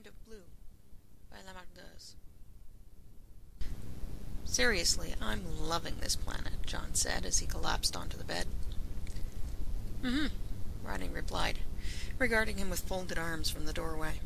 Kind of Blue by Lamartine. Seriously, I'm loving this planet, John said as he collapsed onto the bed. Mm-hmm, Rodney replied, regarding him with folded arms from the doorway.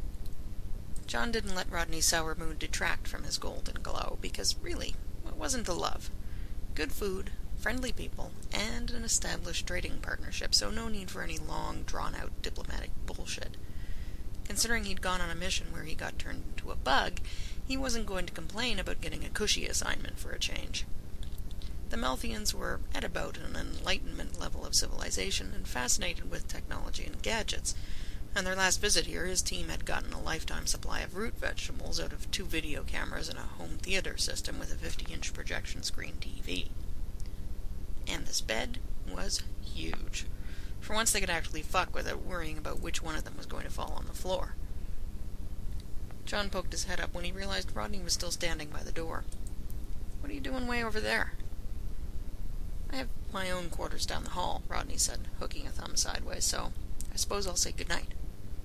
John didn't let Rodney's sour mood detract from his golden glow, because really, what wasn't to love? Good food, friendly people, and an established trading partnership, so no need for any long, drawn-out diplomatic bullshit. Considering he'd gone on a mission where he got turned into a bug, he wasn't going to complain about getting a cushy assignment for a change. The Melthians were at about an Enlightenment level of civilization and fascinated with technology and gadgets. On their last visit here, his team had gotten a lifetime supply of root vegetables out of 2 video cameras and a home theater system with a 50-inch projection screen TV. And this bed was huge. For once they could actually fuck without worrying about which one of them was going to fall on the floor. John poked his head up when he realized Rodney was still standing by the door. "What are you doing way over there?" "I have my own quarters down the hall," Rodney said, hooking a thumb sideways, "so I suppose I'll say goodnight."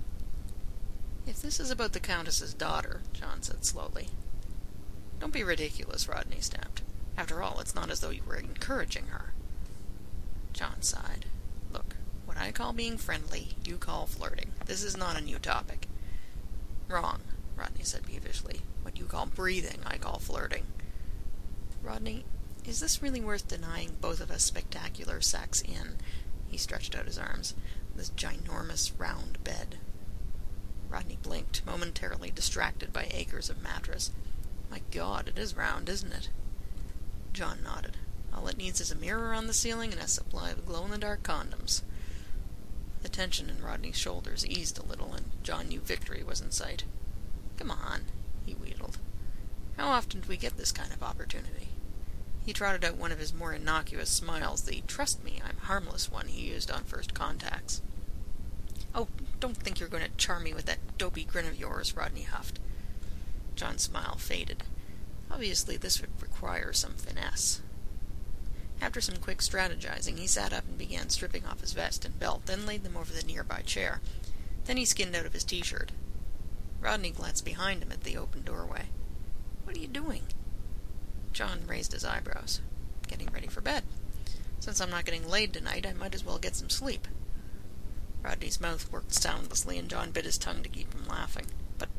"If this is about the Countess's daughter," John said slowly. "Don't be ridiculous," Rodney snapped. "After all, it's not as though you were encouraging her." John sighed. "Look, what I call being friendly, you call flirting. This is not a new topic." "Wrong," Rodney said peevishly. "What you call breathing, I call flirting." "Rodney, is this really worth denying both of us spectacular sex in," he stretched out his arms, "this ginormous round bed?" Rodney blinked, momentarily distracted by acres of mattress. "My God, it is round, isn't it?" John nodded. "All it needs is a mirror on the ceiling and a supply of glow-in-the-dark condoms." The tension in Rodney's shoulders eased a little, and John knew victory was in sight. "Come on," he wheedled. "How often do we get this kind of opportunity?" He trotted out one of his more innocuous smiles, the "trust me, I'm harmless" one he used on first contacts. "Oh, don't think you're going to charm me with that dopey grin of yours," Rodney huffed. John's smile faded. Obviously, this would require some finesse. After some quick strategizing, he sat up and began stripping off his vest and belt, then laid them over the nearby chair. Then he skinned out of his t-shirt. Rodney glanced behind him at the open doorway. "What are you doing?" John raised his eyebrows. "Getting ready for bed. Since I'm not getting laid tonight, I might as well get some sleep." Rodney's mouth worked soundlessly, and John bit his tongue to keep from laughing. But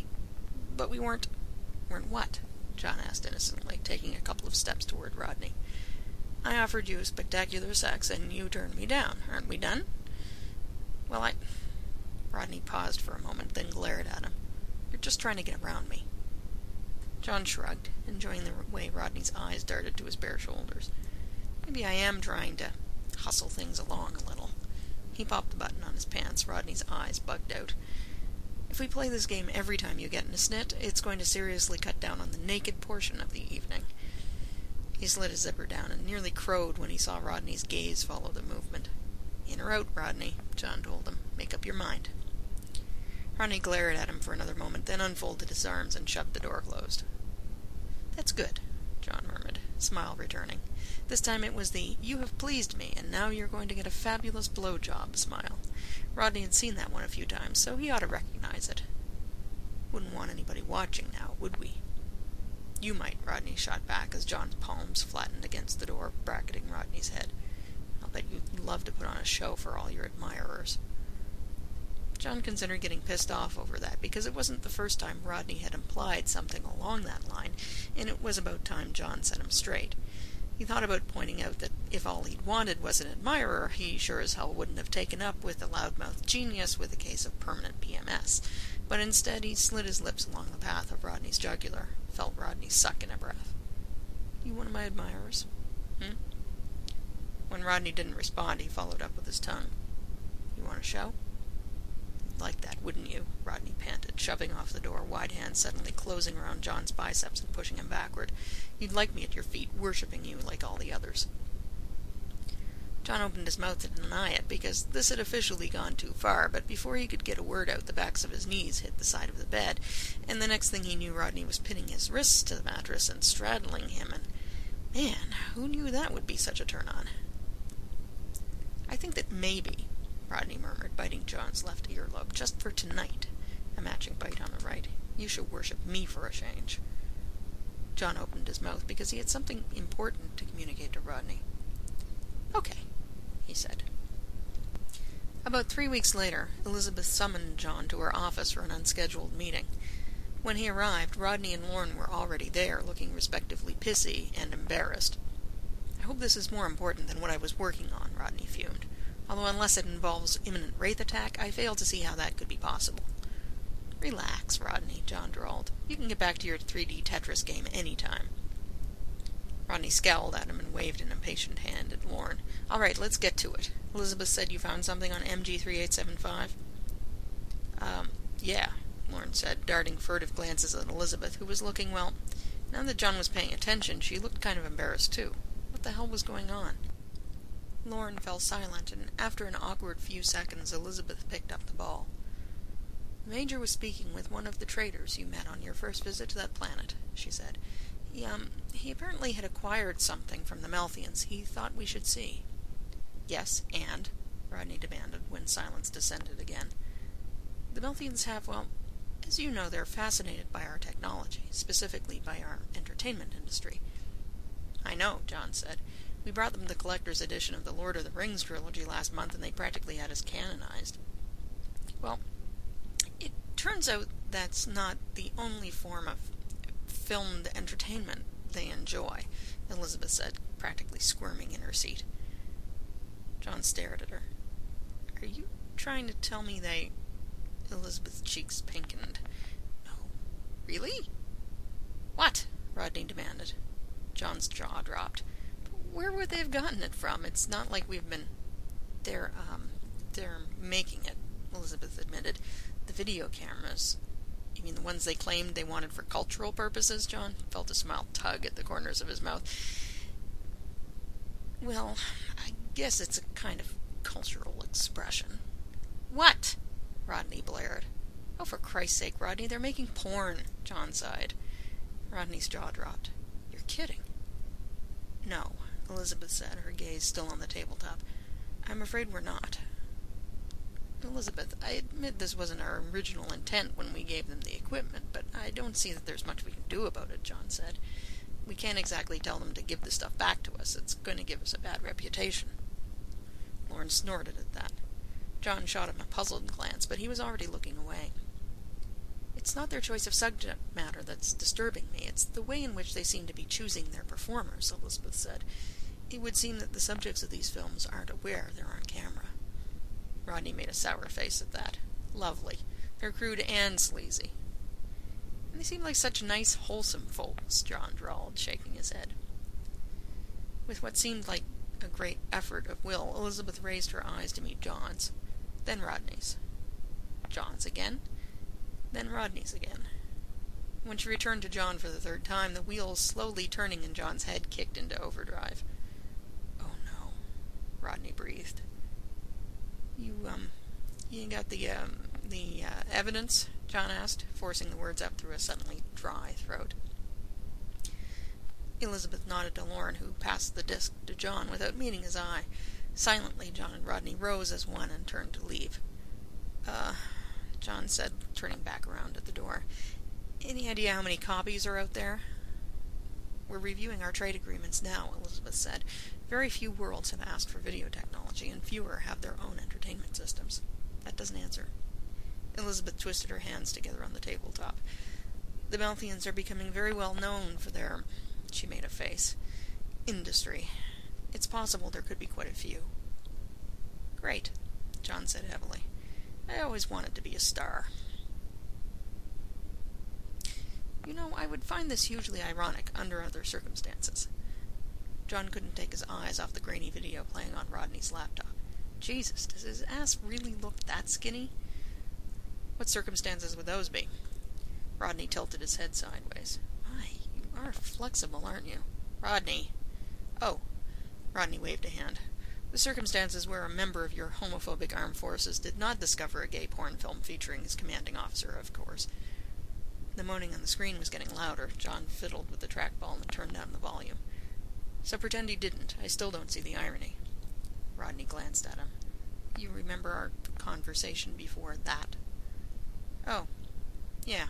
we weren't... "Weren't what?" John asked innocently, taking a couple of steps toward Rodney. "I offered you spectacular sex, and you turned me down. Aren't we done?" "Well, Rodney paused for a moment, then glared at him. "You're just trying to get around me." John shrugged, enjoying the way Rodney's eyes darted to his bare shoulders. "Maybe I am trying to hustle things along a little." He popped the button on his pants. Rodney's eyes bugged out. "If we play this game every time you get in a snit, it's going to seriously cut down on the naked portion of the evening." He slid his zipper down and nearly crowed when he saw Rodney's gaze follow the movement. "In or out, Rodney," John told him. "Make up your mind." Rodney glared at him for another moment, then unfolded his arms and shoved the door closed. "That's good," John murmured, smile returning. This time it was the "you have pleased me, and now you're going to get a fabulous blowjob" smile. Rodney had seen that one a few times, so he ought to recognize it. "Wouldn't want anybody watching now, would we?" "You might," Rodney shot back as John's palms flattened against the door, bracketing Rodney's head. "I'll bet you'd love to put on a show for all your admirers." John considered getting pissed off over that, because it wasn't the first time Rodney had implied something along that line, and it was about time John set him straight. He thought about pointing out that if all he'd wanted was an admirer, he sure as hell wouldn't have taken up with a loudmouth genius with a case of permanent PMS. But instead he slid his lips along the path of Rodney's jugular, felt Rodney suck in a breath. "You one of my admirers?" When Rodney didn't respond, he followed up with his tongue. "You want a show?" "You'd like that, wouldn't you?" Rodney panted, shoving off the door, wide hands suddenly closing around John's biceps and pushing him backward. "You'd like me at your feet, worshipping you like all the others." John opened his mouth to deny it, because this had officially gone too far, but before he could get a word out, the backs of his knees hit the side of the bed, and the next thing he knew Rodney was pinning his wrists to the mattress and straddling him, and man, who knew that would be such a turn-on? "I think that maybe," Rodney murmured, biting John's left earlobe, "just for tonight, a matching bite on the right. You should worship me for a change. John opened his mouth because he had something important to communicate to Rodney. Okay, he said. About 3 weeks later, Elizabeth summoned John to her office for an unscheduled meeting. When he arrived, Rodney and Lorne were already there, looking respectively pissy and embarrassed. I hope this is more important than what I was working on, Rodney fumed. Although unless it involves imminent wraith attack, I fail to see how that could be possible. Relax, Rodney, John drawled. You can get back to your 3D Tetris game any time. Rodney scowled at him and waved an impatient hand at Lorne. All right, let's get to it. Elizabeth said you found something on MG3875? Yeah, Lorne said, darting furtive glances at Elizabeth, who was looking, well, now that John was paying attention, she looked kind of embarrassed too. What the hell was going on? Lorne fell silent, and after an awkward few seconds, Elizabeth picked up the ball. The Major was speaking with one of the traders you met on your first visit to that planet, she said. He apparently had acquired something from the Melthians he thought we should see. Yes, and? Rodney demanded when silence descended again. The Melthians have, well, as you know, they're fascinated by our technology, specifically by our entertainment industry. I know, John said. We brought them the collector's edition of the Lord of the Rings trilogy last month, and they practically had us canonized. Well, it turns out that's not the only form of filmed entertainment they enjoy, Elizabeth said, practically squirming in her seat. John stared at her. Are you trying to tell me they... Elizabeth's cheeks pinkened. No. Really? What? Rodney demanded. John's jaw dropped. But where would they have gotten it from? It's not like we've been... They're making it, Elizabeth admitted. The video cameras. You mean the ones they claimed they wanted for cultural purposes? John felt a smile tug at the corners of his mouth. Well, I guess it's a kind of cultural expression. What? Rodney blared. Oh, for Christ's sake, Rodney, they're making porn, John sighed. Rodney's jaw dropped. You're kidding. No, Elizabeth said, her gaze still on the tabletop. I'm afraid we're not. Elizabeth, I admit this wasn't our original intent when we gave them the equipment, but I don't see that there's much we can do about it, John said. We can't exactly tell them to give the stuff back to us. It's going to give us a bad reputation. Lorne snorted at that. John shot him a puzzled glance, but he was already looking away. It's not their choice of subject matter that's disturbing me. It's the way in which they seem to be choosing their performers, Elizabeth said. It would seem that the subjects of these films aren't aware they're on camera. Rodney made a sour face at that. Lovely. They're crude and sleazy. And they seem like such nice, wholesome folks, John drawled, shaking his head. With what seemed like a great effort of will, Elizabeth raised her eyes to meet John's, then Rodney's. John's again, then Rodney's again. When she returned to John for the third time, the wheels slowly turning in John's head kicked into overdrive. Oh no, Rodney breathed. You got the evidence? John asked, forcing the words up through a suddenly dry throat. Elizabeth nodded to Lorne, who passed the disc to John without meeting his eye. Silently, John and Rodney rose as one and turned to leave. John said, turning back around at the door. Any idea how many copies are out there? We're reviewing our trade agreements now, Elizabeth said. Very few worlds have asked for video technology, and fewer have their own entertainment systems. That doesn't answer. Elizabeth twisted her hands together on the tabletop. The Melthians are becoming very well known for their... She made a face. Industry. It's possible there could be quite a few. Great, John said heavily. I always wanted to be a star. You know, I would find this hugely ironic under other circumstances. John couldn't take his eyes off the grainy video playing on Rodney's laptop. Jesus, does his ass really look that skinny? What circumstances would those be? Rodney tilted his head sideways. My, you are flexible, aren't you? Rodney. Oh. Rodney waved a hand. The circumstances where a member of your homophobic armed forces did not discover a gay porn film featuring his commanding officer, of course. The moaning on the screen was getting louder. John fiddled with the trackball and turned down the volume. So pretend he didn't. I still don't see the irony. Rodney glanced at him. You remember our conversation before that? Oh, Yeah.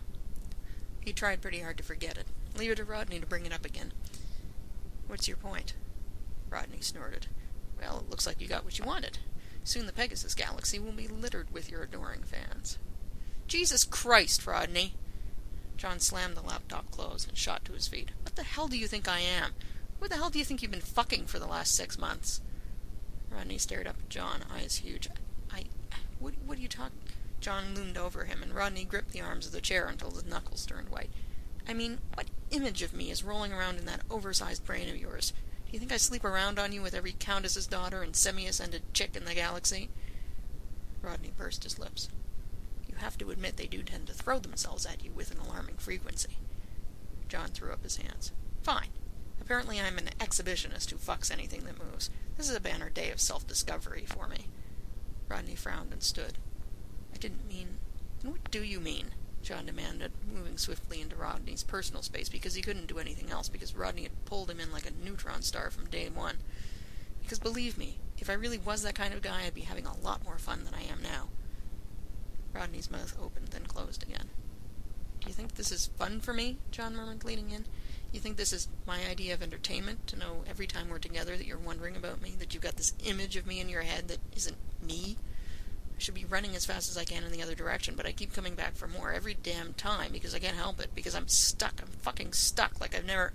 He tried pretty hard to forget it. Leave it to Rodney to bring it up again. What's your point? Rodney snorted. Well, it looks like you got what you wanted. Soon the Pegasus Galaxy will be littered with your adoring fans. Jesus Christ, Rodney! John slammed the laptop closed and shot to his feet. What the hell do you think I am? Who the hell do you think you've been fucking for the last 6 months? Rodney stared up at John, eyes huge. What are you talking... John loomed over him, and Rodney gripped the arms of the chair until his knuckles turned white. I mean, what image of me is rolling around in that oversized brain of yours? Do you think I sleep around on you with every countess's daughter and semi-ascended chick in the galaxy? Rodney pursed his lips. You have to admit they do tend to throw themselves at you with an alarming frequency. John threw up his hands. Fine. Apparently I'm an exhibitionist who fucks anything that moves. This is a banner day of self-discovery for me. Rodney frowned and stood. I didn't mean... What do you mean? John demanded, moving swiftly into Rodney's personal space because he couldn't do anything else, because Rodney had pulled him in like a neutron star from day one. Because believe me, if I really was that kind of guy, I'd be having a lot more fun than I am now. Rodney's mouth opened, then closed again. Do you think this is fun for me? John murmured, leaning in. You think this is my idea of entertainment, to know every time we're together that you're wondering about me, that you've got this image of me in your head that isn't me? I should be running as fast as I can in the other direction, but I keep coming back for more every damn time because I can't help it, because I'm stuck. I'm fucking stuck, like I've never...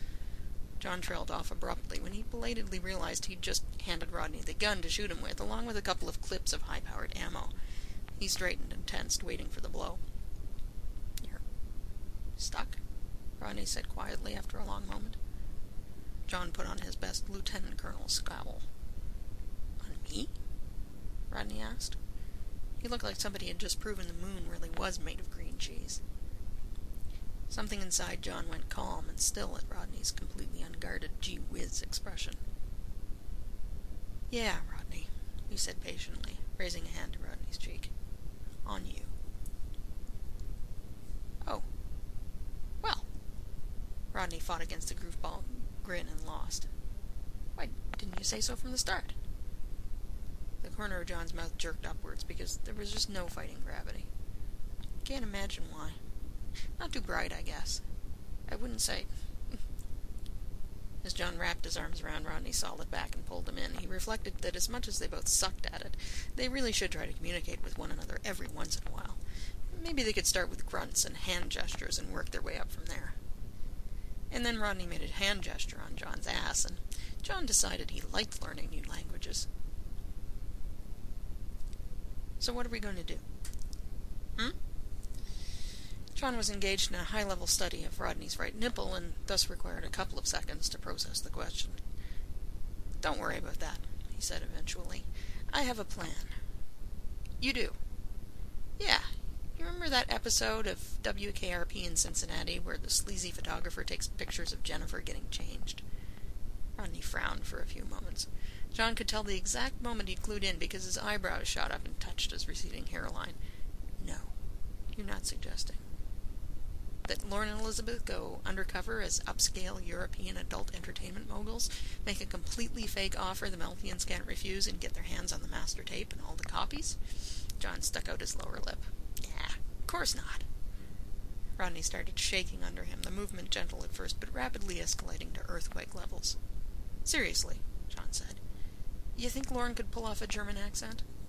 John trailed off abruptly when he belatedly realized he'd just handed Rodney the gun to shoot him with, along with a couple of clips of high-powered ammo. He straightened and tensed, waiting for the blow. You're stuck? Rodney said quietly after a long moment. John put on his best lieutenant colonel scowl. On me? Rodney asked. He looked like somebody had just proven the moon really was made of green cheese. Something inside John went calm and still at Rodney's completely unguarded gee-whiz expression. Yeah, Rodney, he said patiently, raising a hand to Rodney's cheek. On you. Oh. Well. Rodney fought against the goofball grin and lost. Why didn't you say so from the start? The corner of John's mouth jerked upwards because there was just no fighting gravity. Can't imagine why. Not too bright, I guess. I wouldn't say... As John wrapped his arms around Rodney's solid back and pulled him in, he reflected that as much as they both sucked at it, they really should try to communicate with one another every once in a while. Maybe they could start with grunts and hand gestures and work their way up from there. And then Rodney made a hand gesture on John's ass, and John decided he liked learning new languages. So what are we going to do? John was engaged in a high-level study of Rodney's right nipple, and thus required a couple of seconds to process the question. Don't worry about that, he said eventually. I have a plan. You do? Yeah. You remember that episode of WKRP in Cincinnati where the sleazy photographer takes pictures of Jennifer getting changed? Rodney frowned for a few moments. John could tell the exact moment he'd clued in because his eyebrows shot up and touched his receding hairline. No, you're not suggesting that Lauren and Elizabeth go undercover as upscale European adult entertainment moguls, make a completely fake offer the Melfians can't refuse, and get their hands on the master tape and all the copies? John stuck out his lower lip. Yeah, of course not. Rodney started shaking under him, the movement gentle at first, but rapidly escalating to earthquake levels. Seriously, John said. You think Lauren could pull off a German accent?